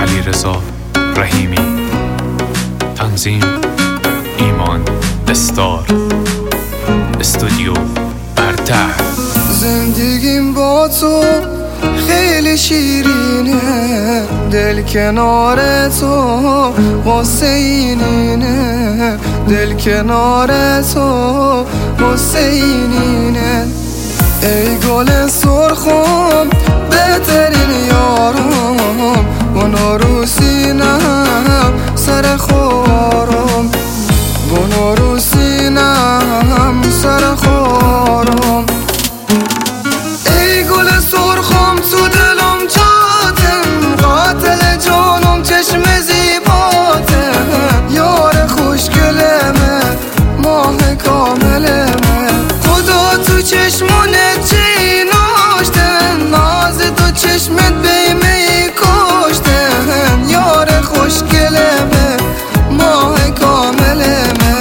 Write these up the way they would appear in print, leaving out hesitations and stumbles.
علیرضا رحیمی. تنظیم ایمان استار. استودیو برتر. زندگیم با تو خیلی شیرینه، دل کنار تو واسه اینینه، دل کنار تو واسه اینینه. ای گل سرخم بهترین یارم، گنا رو سینم سر خارم، گنا رو سینم سر خارم. ای گل سرخم تو دلم جاتم، قاتل جانم چشم زیباته، یار خوشگلمه ماه کاملمه. خدا تو چشمونت چی ناشتن، ناز تو چشمت بیمه کشتن، یار خوشگلمه ماه کاملمه.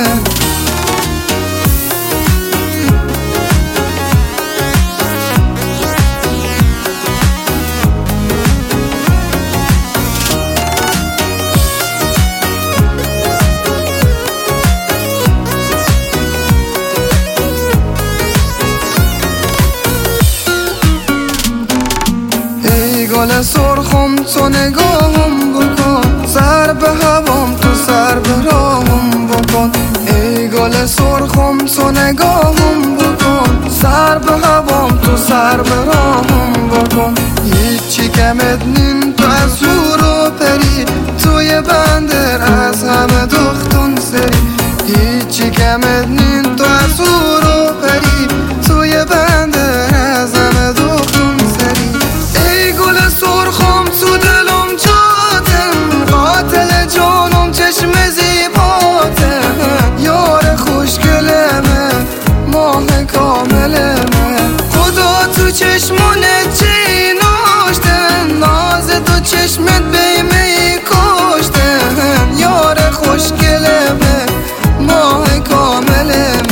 گل سرخم تو نگاهم بکن، سر به هوام تو سر به راهم بکن. ای گل سرخم تو نگاهم بکن، سر به هوام تو سر به راهم بکن. هیچی کمت نین تو از شور و پری، توی بندر از همه دختون سری. هیچی کمت نین تو از شور و پری، توی بندر از همه دختون سری. ای گل سرخم تو دلم جاتم، قاتل جانم چشم زیباته، یار خوشگلمه ماه کاملمه. خدا تو چشمونت چی ناشتن، ناز تو چشمت بیمه کشتن، یار خوشگلمه ماه کاملمه.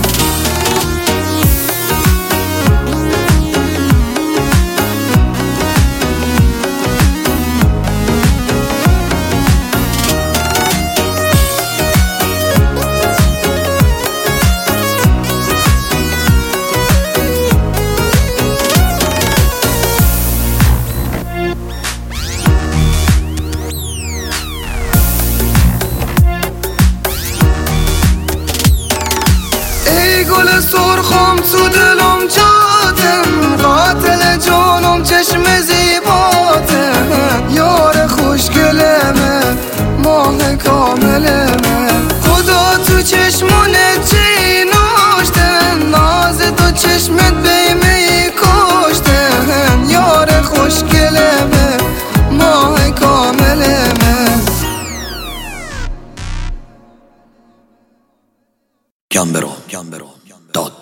گل سرخم تو دلم جاتم، قاتل جانم چشم زیباته، یار خوشگلمه ماه کاملمه. خدا تو چشمونت چی ناشتن، ناز تو چشمت بیمه کشتن، یار خوشگلمه ماه کاملمه. Gambero